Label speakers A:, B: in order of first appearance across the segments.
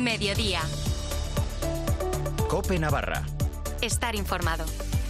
A: Mediodía.
B: COPE Navarra.
A: Estar informado.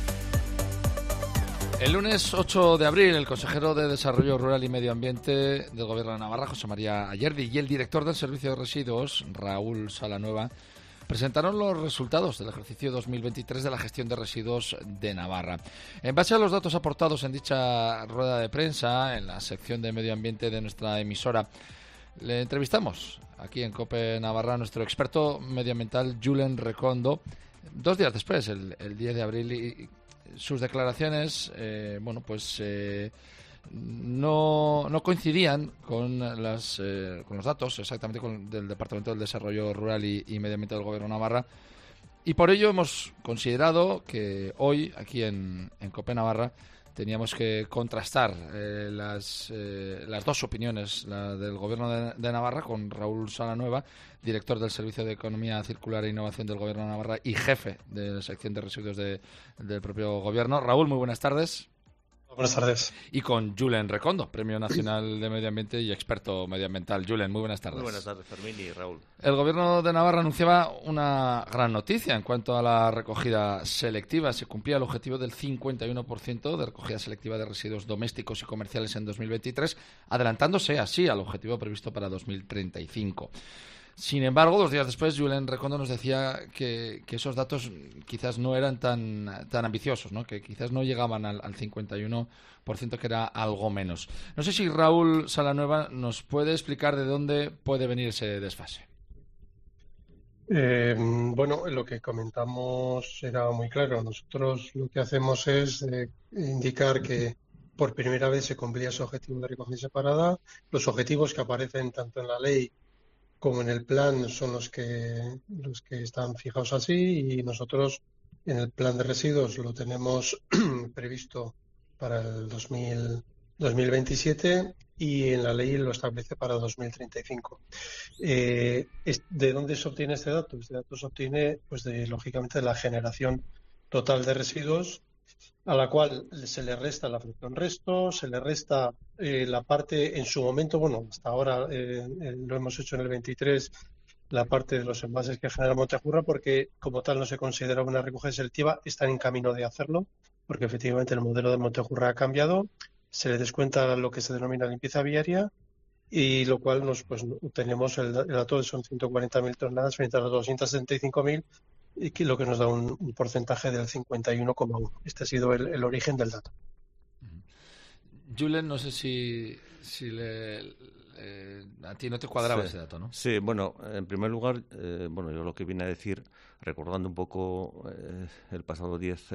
C: El lunes 8 de abril, el consejero de Desarrollo Rural y Medio Ambiente del Gobierno de Navarra, José María Ayerdi, y el director del Servicio de Residuos, Raúl Salanueva, presentaron los resultados del ejercicio 2023 de la gestión de residuos de Navarra. En base a los datos aportados en dicha rueda de prensa, en la sección de Medio Ambiente de nuestra emisora, le entrevistamos aquí en COPE Navarra a nuestro experto medioambiental, Julen Recondo, 2 días después, el 10 de abril, y sus declaraciones, no coincidían con los datos exactamente del Departamento del Desarrollo Rural y Medio Ambiente del Gobierno de Navarra, y por ello hemos considerado que hoy, aquí en COPE Navarra, teníamos que contrastar las dos opiniones, la del Gobierno de Navarra con Raúl Salanueva, director del Servicio de Economía Circular e Innovación del Gobierno de Navarra y jefe de la sección de residuos del propio Gobierno. Raúl, muy buenas tardes.
D: Buenas tardes.
C: Y con Julen Recondo, Premio Nacional de Medio Ambiente y experto medioambiental. Julen, muy buenas tardes.
E: Muy buenas tardes, Fermín y Raúl.
C: El Gobierno de Navarra anunciaba una gran noticia en cuanto a la recogida selectiva. Se cumplía el objetivo del 51% de recogida selectiva de residuos domésticos y comerciales en 2023, adelantándose así al objetivo previsto para 2035. Sin embargo, 2 días después, Julen Recondo nos decía que esos datos quizás no eran tan ambiciosos, ¿no? Que quizás no llegaban al 51%, que era algo menos. No sé si Raúl Salanueva nos puede explicar de dónde puede venir ese desfase.
D: Lo que comentamos era muy claro. Nosotros lo que hacemos es indicar que por primera vez se cumplía ese objetivo de recogida separada. Los objetivos que aparecen tanto en la ley como en el plan son los que están fijados así, y nosotros en el plan de residuos lo tenemos previsto para el 2027 y en la ley lo establece para 2035. ¿De dónde se obtiene este dato? Este dato se obtiene, lógicamente, de la generación total de residuos, a la cual se le resta la fracción resto, se le resta la parte en su momento, hasta ahora lo hemos hecho en el 23, la parte de los envases que genera Montejurra, porque como tal no se considera una recogida selectiva, están en camino de hacerlo, porque efectivamente el modelo de Montejurra ha cambiado, se le descuenta lo que se denomina limpieza viaria, y lo cual tenemos el dato de son 140.000 toneladas frente a los 275.000, y que lo que nos da un porcentaje del 51,1. Este ha sido el origen del dato.
C: Julen, no sé si a ti no te cuadraba ese dato, ¿no?
E: Sí, en primer lugar, yo lo que vine a decir, recordando un poco el pasado 10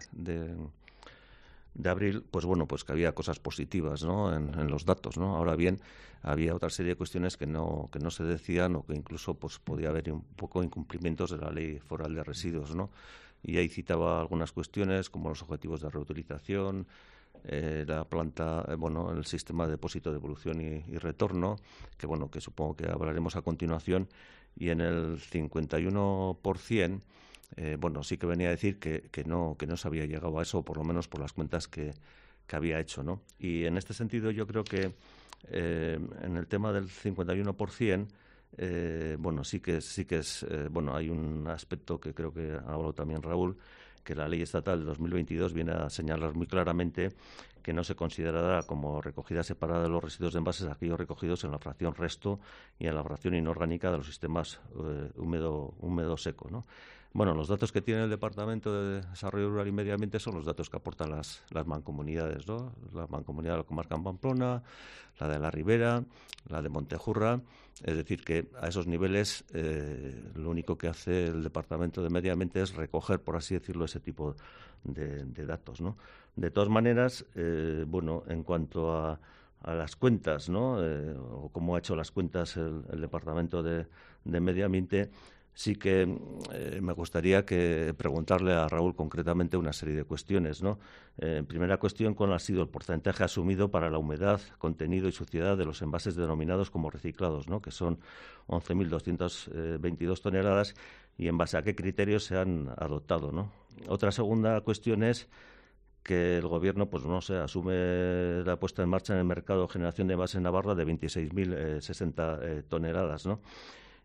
E: de abril, que había cosas positivas, ¿no? en los datos, ¿no? Ahora bien, había otra serie de cuestiones que no se decían, o que incluso podía haber un poco incumplimientos de la Ley Foral de Residuos, ¿no? Y ahí citaba algunas cuestiones como los objetivos de reutilización, la planta, el sistema de depósito, devolución y retorno, que supongo que hablaremos a continuación, y en el 51%, sí que venía a decir que no se había llegado a eso, o por lo menos por las cuentas que había hecho, ¿no? Y en este sentido yo creo que en el tema del 51%, sí que es, hay un aspecto que creo que habló también Raúl, que la ley estatal de 2022 viene a señalar muy claramente que no se considerará como recogida separada de los residuos de envases aquellos recogidos en la fracción resto y en la fracción inorgánica de los sistemas húmedo-seco, ¿no? Los datos que tiene el Departamento de Desarrollo Rural y Medio Ambiente son los datos que aportan las mancomunidades, ¿no? La mancomunidad de la comarca en Pamplona, la de la Ribera, la de Montejurra. Es decir, que a esos niveles lo único que hace el Departamento de Medio Ambiente es recoger, por así decirlo, ese tipo de datos, ¿no? De todas maneras, en cuanto a las cuentas, ¿no? O cómo ha hecho las cuentas el Departamento de Medio Ambiente, sí que me gustaría preguntarle a Raúl concretamente una serie de cuestiones, ¿no? Primera cuestión, ¿cuál ha sido el porcentaje asumido para la humedad, contenido y suciedad de los envases denominados como reciclados, ¿no? Que son 11.222 toneladas, y en base a qué criterios se han adoptado, ¿no? Otra segunda cuestión es que el Gobierno, asume la puesta en marcha en el mercado de generación de envases en Navarra de 26.060 toneladas, ¿no?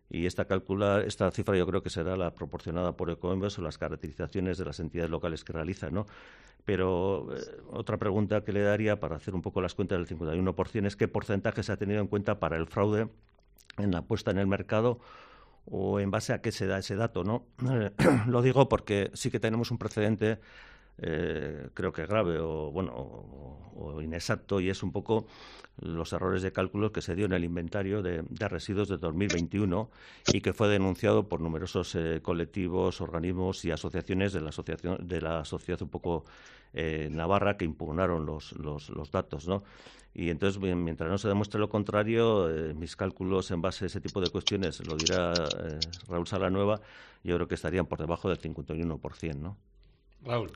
E: Y esta cifra yo creo que será la proporcionada por Ecoembes o las caracterizaciones de las entidades locales que realizan, ¿no? Pero otra pregunta que le daría para hacer un poco las cuentas del 51% es qué porcentaje se ha tenido en cuenta para el fraude en la puesta en el mercado o en base a qué se da ese dato, ¿no? Lo digo porque sí que tenemos un precedente creo que grave o inexacto, y es un poco los errores de cálculo que se dio en el inventario de residuos de 2021 y que fue denunciado por numerosos colectivos, organismos y asociaciones de la sociedad un poco navarra que impugnaron los datos, ¿no? Y entonces, mientras no se demuestre lo contrario, mis cálculos en base a ese tipo de cuestiones, lo dirá Raúl Salanueva, yo creo que estarían por debajo del 51%, ¿no?
C: Raúl.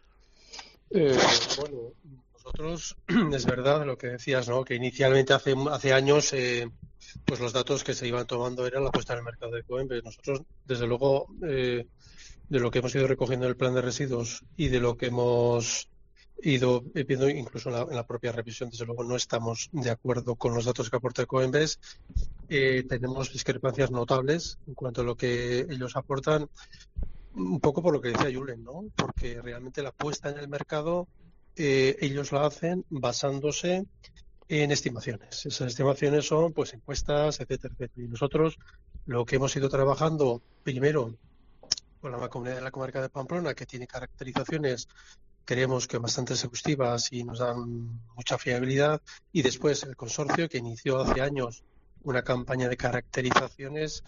D: Bueno, nosotros, es verdad lo que decías, ¿no? Que inicialmente hace años, pues los datos que se iban tomando eran la puesta en el mercado de Ecoembes. Nosotros, desde luego, de lo que hemos ido recogiendo en el plan de residuos y de lo que hemos ido viendo incluso en la propia revisión, desde luego no estamos de acuerdo con los datos que aporta Ecoembes. Tenemos discrepancias notables en cuanto a lo que ellos aportan. Un poco por lo que decía Julen, ¿no? Porque realmente la puesta en el mercado ellos la hacen basándose en estimaciones. Esas estimaciones son pues encuestas, etcétera, etcétera. Y nosotros lo que hemos ido trabajando primero con la Mancomunidad de la Comarca de Pamplona, que tiene caracterizaciones, creemos que bastante exhaustivas y nos dan mucha fiabilidad, y después el consorcio que inició hace años una campaña de caracterizaciones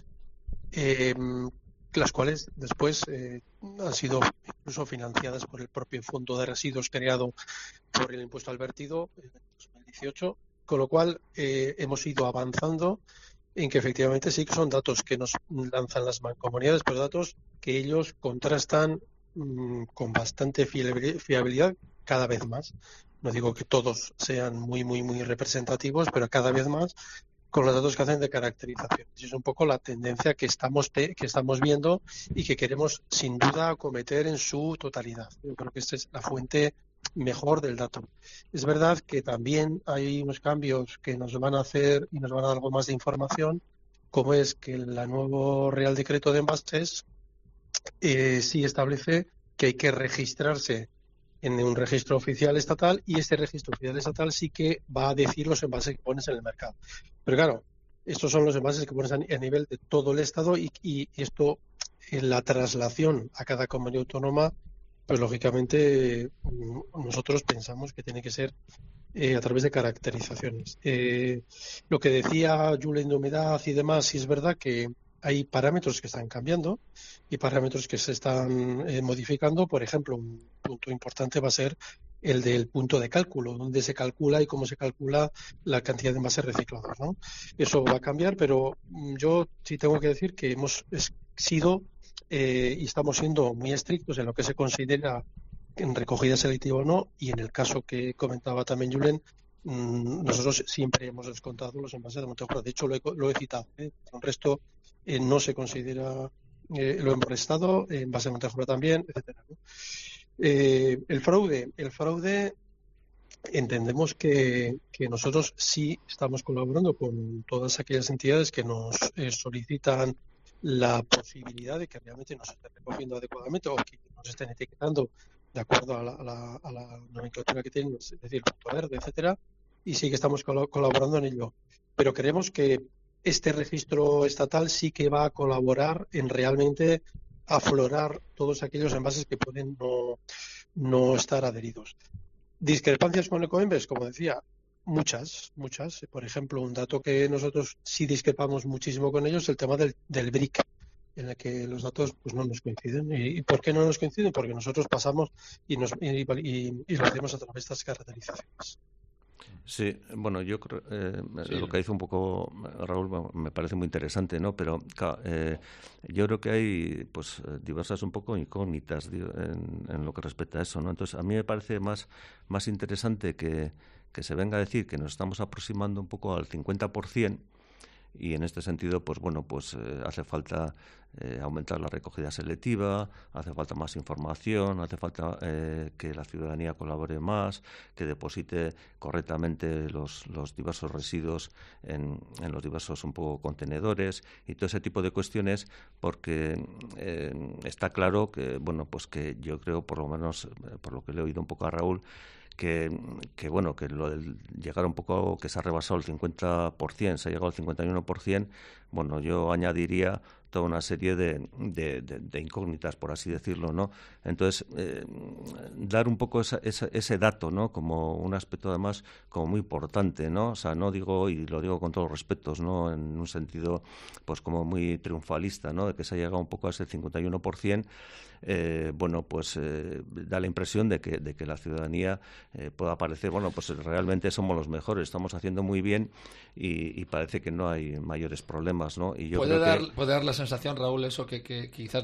D: las cuales después han sido incluso financiadas por el propio Fondo de Residuos creado por el impuesto al vertido en 2018, con lo cual hemos ido avanzando en que efectivamente sí que son datos que nos lanzan las mancomunidades, pero datos que ellos contrastan con bastante fiabilidad cada vez más. No digo que todos sean muy, muy, muy representativos, pero cada vez más con los datos que hacen de caracterización. Y es un poco la tendencia que estamos viendo y que queremos sin duda acometer en su totalidad. Yo creo que esta es la fuente mejor del dato. Es verdad que también hay unos cambios que nos van a hacer y nos van a dar algo más de información, como es que el nuevo Real Decreto de Envases sí establece que hay que registrarse en un registro oficial estatal, y este registro oficial estatal sí que va a decir los envases que pones en el mercado. Pero claro, estos son los envases que pones a nivel de todo el Estado, y esto, en la traslación a cada comunidad autónoma, pues lógicamente nosotros pensamos que tiene que ser a través de caracterizaciones. Lo que decía Julen de humedad y demás, sí es verdad que hay parámetros que están cambiando y parámetros que se están modificando. Por ejemplo, un punto importante va a ser el del punto de cálculo, donde se calcula y cómo se calcula la cantidad de envases reciclados, ¿no? Eso va a cambiar, pero yo sí tengo que decir que hemos sido y estamos siendo muy estrictos en lo que se considera en recogida selectiva o no, y en el caso que comentaba también Julen, nosotros siempre hemos descontado los envases de Montejura. De hecho, lo he citado. El resto no se considera, lo hemos restado, envase de Montejura también, etcétera, ¿no? El fraude, entendemos que nosotros sí estamos colaborando con todas aquellas entidades que nos solicitan la posibilidad de que realmente nos estén recogiendo adecuadamente o que nos estén etiquetando de acuerdo a la nomenclatura que tienen, es decir, punto verde, etcétera, y sí que estamos colaborando en ello. Pero creemos que este registro estatal sí que va a colaborar en realmente aflorar todos aquellos envases que pueden no estar adheridos. Discrepancias con Ecoembes, como decía, muchas. Por ejemplo, un dato que nosotros sí discrepamos muchísimo con ellos es el tema del BRIC, en el que los datos pues no nos coinciden. ¿Y por qué no nos coinciden? Porque nosotros pasamos y lo hacemos a través de estas caracterizaciones.
E: Sí, bueno, yo creo lo que dice un poco Raúl me parece muy interesante, ¿no? Pero claro, yo creo que hay pues diversas un poco incógnitas en lo que respecta a eso, ¿no? Entonces, a mí me parece más interesante que se venga a decir que nos estamos aproximando un poco al 50%, y en este sentido, pues bueno, pues hace falta aumentar la recogida selectiva, hace falta más información, hace falta que la ciudadanía colabore más, que deposite correctamente los diversos residuos en los diversos un poco contenedores y todo ese tipo de cuestiones, porque está claro que, bueno, pues que yo creo, por lo menos por lo que le he oído un poco a Raúl, que bueno, que lo del llegar un poco, que se ha rebasado el 50%, se ha llegado al 51%, bueno, yo añadiría toda una serie de incógnitas, por así decirlo, ¿no? Entonces, dar un poco ese dato, ¿no? Como un aspecto, además, como muy importante, ¿no? O sea, no digo, y lo digo con todos los respetos, ¿no? En un sentido, pues como muy triunfalista, ¿no? De que se ha llegado un poco a ese 51%, bueno, pues da la impresión de que la ciudadanía pueda parecer, bueno, pues realmente somos los mejores, estamos haciendo muy bien y parece que no hay mayores problemas, ¿no? Y yo
C: puede dar la sensación, Raúl, eso que quizás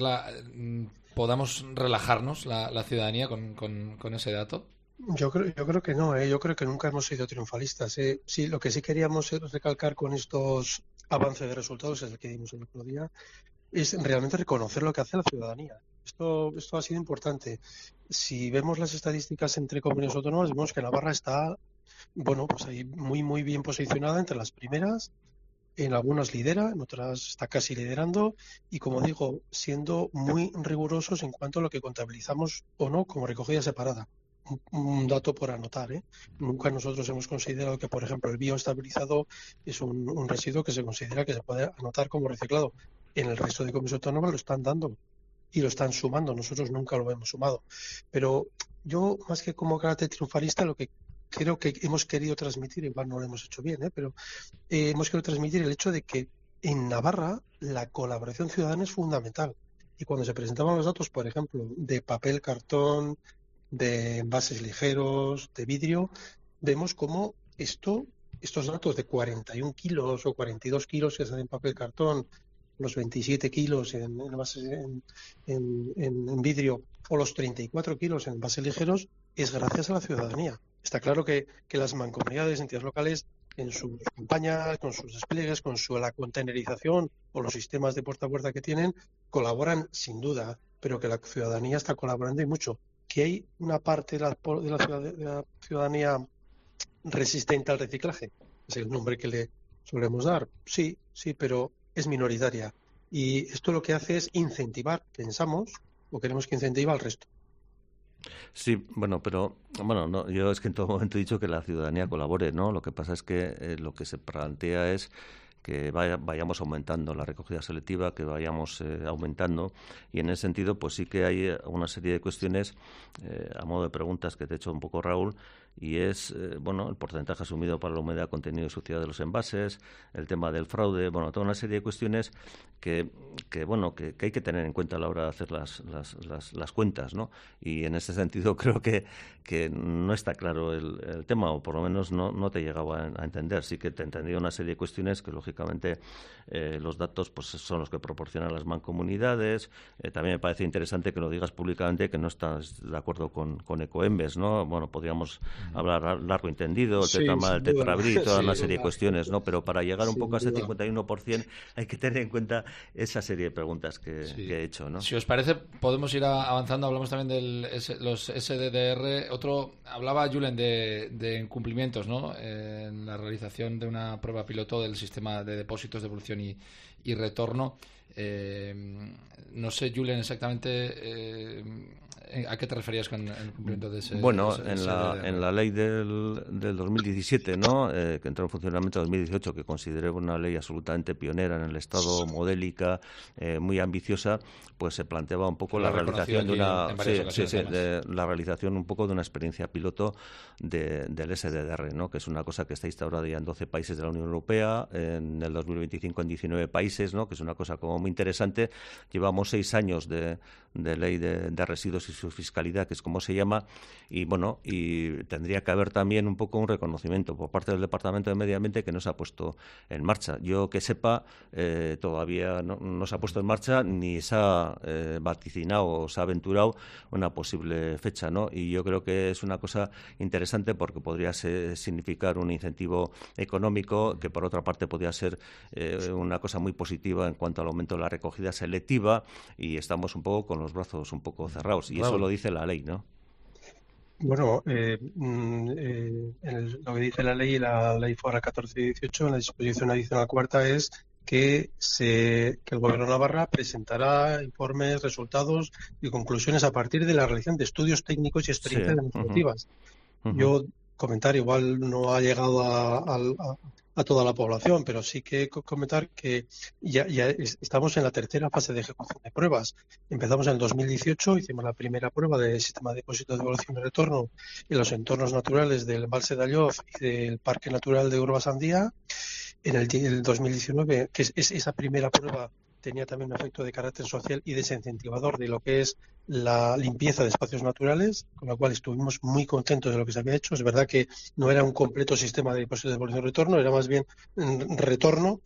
C: podamos relajarnos la ciudadanía con ese dato.
D: Yo creo que no, yo creo que nunca hemos sido triunfalistas. Sí, lo que sí queríamos recalcar con estos avances de resultados, es el que dimos el otro día, es realmente reconocer lo que hace la ciudadanía. Esto ha sido importante. Si vemos las estadísticas entre comunidades autónomas, vemos que Navarra está, bueno, pues ahí muy bien posicionada entre las primeras. En algunas lidera, en otras está casi liderando y, como digo, siendo muy rigurosos en cuanto a lo que contabilizamos o no como recogida separada. Un dato por anotar, ¿eh? Nunca nosotros hemos considerado que, por ejemplo, el bioestabilizado es un residuo que se considera que se puede anotar como reciclado. En el resto de comunidades autónomas lo están dando y lo están sumando. Nosotros nunca lo hemos sumado. Pero yo, más que como carácter triunfalista, lo que creo que hemos querido transmitir, igual no lo hemos hecho bien, pero hemos querido transmitir el hecho de que en Navarra la colaboración ciudadana es fundamental. Y cuando se presentaban los datos, por ejemplo, de papel, cartón, de envases ligeros, de vidrio, vemos cómo estos datos de 41 kilos o 42 kilos que se en papel, cartón, los 27 kilos en envases en vidrio o los 34 kilos en envases ligeros, es gracias a la ciudadanía. Está claro que las mancomunidades, entidades locales, en sus campañas, con sus despliegues, con la containerización o los sistemas de puerta a puerta que tienen, colaboran sin duda, pero que la ciudadanía está colaborando y mucho. Que hay una parte de la ciudadanía resistente al reciclaje, es el nombre que le solemos dar. Sí, pero es minoritaria. Y esto lo que hace es incentivar, pensamos, o queremos que incentive al resto.
E: Sí, bueno, pero no, yo es que en todo momento he dicho que la ciudadanía colabore, ¿no? Lo que pasa es que lo que se plantea es que vayamos aumentando la recogida selectiva, que vayamos aumentando, y en ese sentido pues sí que hay una serie de cuestiones a modo de preguntas que te he hecho un poco, Raúl, y es bueno, el porcentaje asumido para la humedad, contenido y suciedad de los envases, el tema del fraude, bueno, toda una serie de cuestiones que hay que tener en cuenta a la hora de hacer las cuentas, ¿no? Y en ese sentido creo que no está claro el tema, o por lo menos no te llegaba a entender. Sí que te entendía una serie de cuestiones que lógicamente los datos pues son los que proporcionan las mancomunidades. También me parece interesante que lo digas públicamente, que no estás de acuerdo con Ecoembes, ¿no? Bueno, podríamos hablar largo y entendido, el tema del tetrabril, toda una serie de cuestiones, ¿no? Pero para llegar un poco a ese 51% hay que tener en cuenta esa serie de preguntas que he hecho, ¿no?
C: Si os parece, podemos ir avanzando. Hablamos también de los SDDR. Hablaba Julen de incumplimientos, ¿no? En la realización de una prueba piloto del sistema de depósitos, devolución y retorno. No sé, Julen, exactamente ¿a qué te referías con el cumplimiento de ese?
E: Bueno, en la ley del 2017, ¿no? Que entró en funcionamiento en 2018, que consideré una ley absolutamente pionera en el Estado, modélica, muy ambiciosa, pues se planteaba un poco la realización la realización un poco de una experiencia piloto del SDDR, ¿no? Que es una cosa que está instaurada ya en 12 países de la Unión Europea, en el 2025 en 19 países, ¿no? Que es una cosa como muy interesante. Llevamos 6 años de ley de residuos y su fiscalidad, que es como se llama, y bueno, y tendría que haber también un poco un reconocimiento por parte del Departamento de Medio Ambiente que no se ha puesto en marcha. Yo que sepa, todavía no se ha puesto en marcha ni se ha vaticinado o se ha aventurado una posible fecha, ¿no? Y yo creo que es una cosa interesante porque podría significar un incentivo económico que, por otra parte, podría ser una cosa muy positiva en cuanto al aumento de la recogida selectiva, y estamos un poco con los brazos un poco cerrados. Y eso lo dice la ley, ¿no?
D: Bueno, lo que dice la ley FORA 1418, en la disposición adicional cuarta, es que el Gobierno de Navarra presentará informes, resultados y conclusiones a partir de la realización de estudios técnicos y experiencias demostrativas. Yo comentar, igual no ha llegado a toda la población, pero sí que comentar que ya estamos en la tercera fase de ejecución de pruebas. Empezamos en el 2018, hicimos la primera prueba del sistema de depósito de evolución y retorno en los entornos naturales del embalse de Alloz y del Parque Natural de Urbasandía. En el 2019, que es esa primera prueba, tenía también un efecto de carácter social y desincentivador de lo que es la limpieza de espacios naturales, con lo cual estuvimos muy contentos de lo que se había hecho. Es verdad que no era un completo sistema de depósito de devolución y retorno, era más bien retorno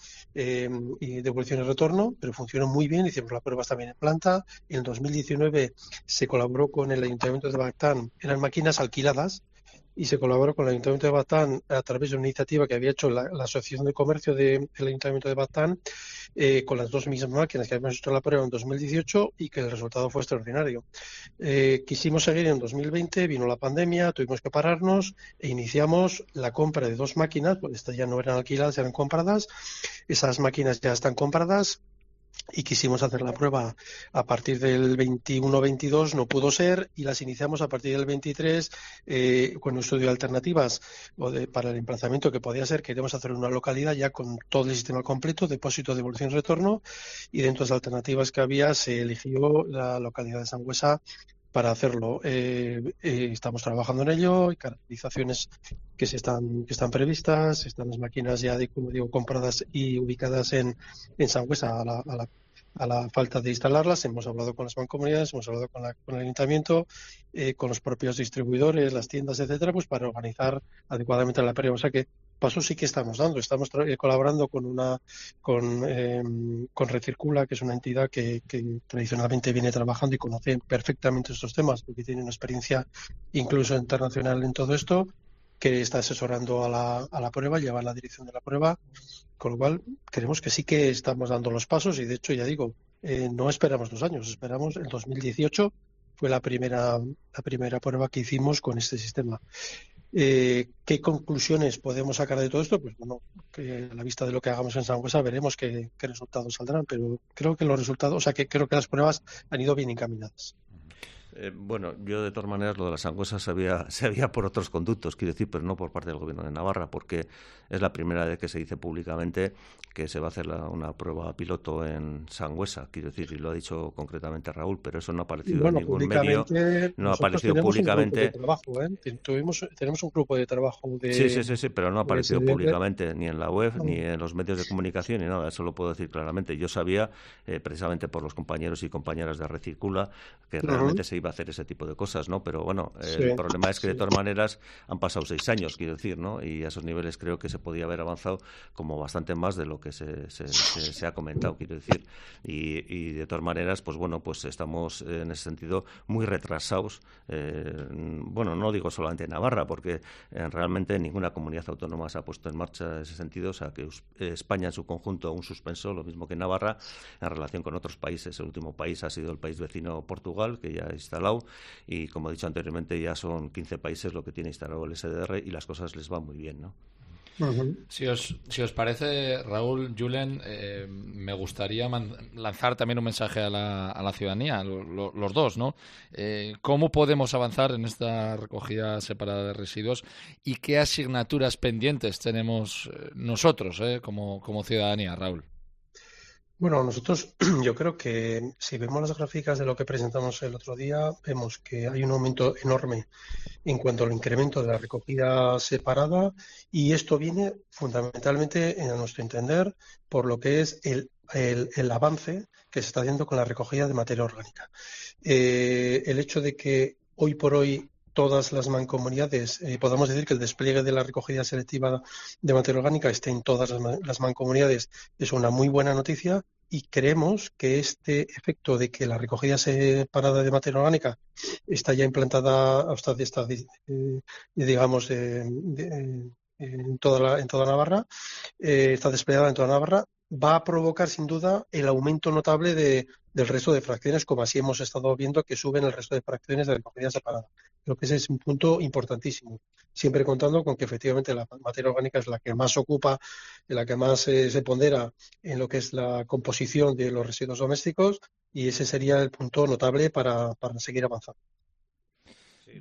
D: y devolución y retorno, pero funcionó muy bien. Hicimos las pruebas también en planta. En el 2019 se colaboró con el Ayuntamiento de Bactán, eran máquinas alquiladas, y se colaboró con el Ayuntamiento de Batán a través de una iniciativa que había hecho la Asociación de Comercio del Ayuntamiento de Batán, con las dos mismas máquinas que habíamos hecho la prueba en 2018, y que el resultado fue extraordinario. Quisimos seguir en 2020, vino la pandemia, tuvimos que pararnos e iniciamos la compra de dos máquinas, porque estas ya no eran alquiladas, eran compradas. Esas máquinas ya están compradas. Y quisimos hacer la prueba a partir del 21-22, no pudo ser, y las iniciamos a partir del 23 con un estudio de alternativas para el emplazamiento que podía ser. Queremos hacer una localidad ya con todo el sistema completo, depósito, devolución, retorno, y dentro de las alternativas que había se eligió la localidad de Sangüesa para hacerlo. Estamos trabajando en ello, hay caracterizaciones que están previstas, están las máquinas ya, como digo, compradas y ubicadas en Sangüesa a la falta de instalarlas. Hemos hablado con las mancomunidades, hemos hablado con el ayuntamiento, con los propios distribuidores, las tiendas, etcétera, pues para organizar adecuadamente la prueba. O sea que pasos sí que estamos dando. Estamos colaborando con Recircula, que es una entidad que tradicionalmente viene trabajando y conoce perfectamente estos temas, porque tiene una experiencia incluso internacional en todo esto, que está asesorando a la prueba, lleva la dirección de la prueba, con lo cual creemos que sí que estamos dando los pasos. Y de hecho, ya digo, no esperamos 2 años, esperamos el 2018, fue la primera prueba que hicimos con este sistema. ¿Qué conclusiones podemos sacar de todo esto? Pues bueno, que a la vista de lo que hagamos en Sangüesa veremos qué resultados saldrán, pero creo que los resultados, o sea, que creo que las pruebas han ido bien encaminadas.
E: Bueno, yo de todas maneras lo de las Sangüesas se había por otros conductos, quiero decir, pero no por parte del Gobierno de Navarra, porque es la primera vez que se dice públicamente que se va a hacer una prueba piloto en Sangüesa, quiero decir, y lo ha dicho concretamente Raúl, pero eso no ha aparecido en ningún medio, no ha aparecido públicamente.
D: Tenemos un grupo de trabajo
E: Sí, pero no ha aparecido públicamente ni en la web, ni en los medios de comunicación, ni nada, eso lo puedo decir claramente. Yo sabía, precisamente por los compañeros y compañeras de Recircula, que realmente se iba a hacer ese tipo de cosas, ¿no? Pero bueno, el problema es que de todas maneras han pasado 6 años, quiero decir, ¿no? Y a esos niveles creo que se podía haber avanzado como bastante más de lo que se ha comentado, quiero decir. Y de todas maneras, pues bueno, pues estamos en ese sentido muy retrasados. Bueno, no digo solamente Navarra, porque realmente ninguna comunidad autónoma se ha puesto en marcha en ese sentido. O sea, que España en su conjunto un suspenso, lo mismo que Navarra, en relación con otros países. El último país ha sido el país vecino Portugal, que ya ha instalado, y como he dicho anteriormente, ya son 15 países lo que tiene instalado el SDR, y las cosas les van muy bien, ¿no?
C: Si os parece, Raúl, Julen, me gustaría lanzar también un mensaje a la ciudadanía, los dos, ¿no? ¿Cómo podemos avanzar en esta recogida separada de residuos y qué asignaturas pendientes tenemos nosotros como ciudadanía, Raúl?
D: Bueno, nosotros, yo creo que si vemos las gráficas de lo que presentamos el otro día, vemos que hay un aumento enorme en cuanto al incremento de la recogida separada, y esto viene fundamentalmente, a nuestro entender, por lo que es el avance que se está haciendo con la recogida de materia orgánica. El hecho de que hoy por hoy todas las mancomunidades, podamos decir que el despliegue de la recogida selectiva de materia orgánica esté en todas las mancomunidades, es una muy buena noticia, y creemos que este efecto de que la recogida separada de materia orgánica está ya implantada digamos, en toda Navarra, está desplegada en toda Navarra, va a provocar sin duda el aumento notable del resto de fracciones, como así hemos estado viendo que suben el resto de fracciones de recogida separada. Creo que ese es un punto importantísimo, siempre contando con que efectivamente la materia orgánica es la que más ocupa, la que más se pondera en lo que es la composición de los residuos domésticos, y ese sería el punto notable para seguir avanzando.
E: Sí,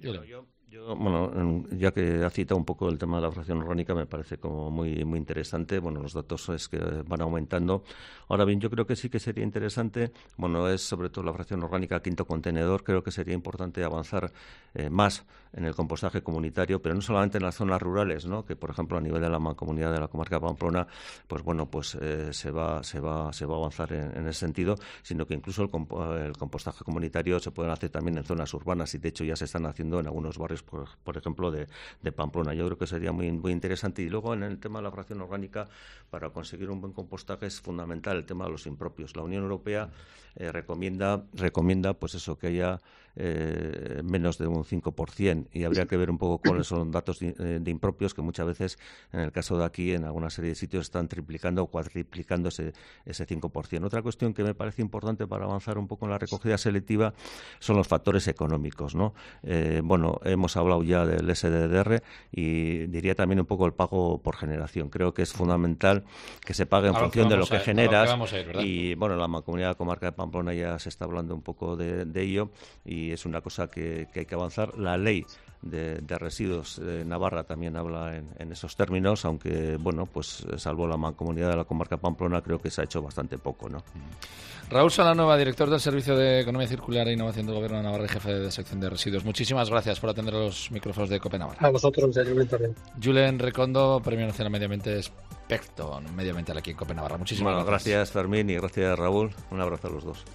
E: bueno, ya que ha citado un poco el tema de la fracción orgánica, me parece como muy interesante. Bueno, los datos es que van aumentando. Ahora bien, yo creo que sí que sería interesante, bueno, es sobre todo la fracción orgánica quinto contenedor. Creo que sería importante avanzar más en el compostaje comunitario, pero no solamente en las zonas rurales, ¿no? Que por ejemplo a nivel de la mancomunidad de la comarca de Pamplona, pues bueno, pues se va a avanzar en ese sentido, sino que incluso el compostaje comunitario se puede hacer también en zonas urbanas, y de hecho ya se están haciendo en algunos barrios, por ejemplo, de Pamplona. Yo creo que sería muy interesante. Y luego en el tema de la fracción orgánica, para conseguir un buen compostaje es fundamental el tema de los impropios. La Unión Europea recomienda pues eso, que haya menos de un 5%, y habría que ver un poco cuáles son los datos de impropios, que muchas veces, en el caso de aquí, en alguna serie de sitios están triplicando o cuadriplicando ese 5%. Otra cuestión que me parece importante para avanzar un poco en la recogida selectiva son los factores económicos, ¿no? Bueno, hemos hablado ya del SDDR, y diría también un poco el pago por generación. Creo que es fundamental que se pague en función de lo que generas, y bueno, la Mancomunidad de la Comarca de Pamplona ya se está hablando un poco de ello, y es una cosa que hay que avanzar. La ley de residuos de Navarra también habla en esos términos, aunque bueno, pues salvo la Mancomunidad de la Comarca de Pamplona, creo que se ha hecho bastante poco, ¿no?
C: Raúl Salanueva, director del Servicio de Economía Circular e Innovación del Gobierno de Navarra y jefe de sección de residuos. Muchísimas gracias por atender los micrófonos de COPE Navarra.
D: A vosotros, Julen, también.
C: Julen Recondo, Premio Nacional Medio Ambiente Experto medioambiental aquí en COPE Navarra. Muchísimas
E: gracias, Fermín, y gracias, Raúl. Un abrazo a los dos.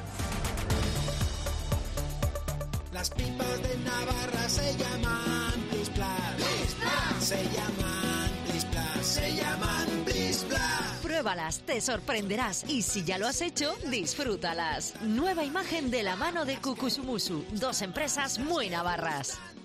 A: Las pipas de Navarra se llaman Blis Blas. Se llaman Blis Blas. Se llaman Blis Blas.
B: Pruébalas, te sorprenderás, y si ya lo has hecho, disfrútalas. Nueva imagen de la mano de Cucusumusu, 2 empresas muy navarras.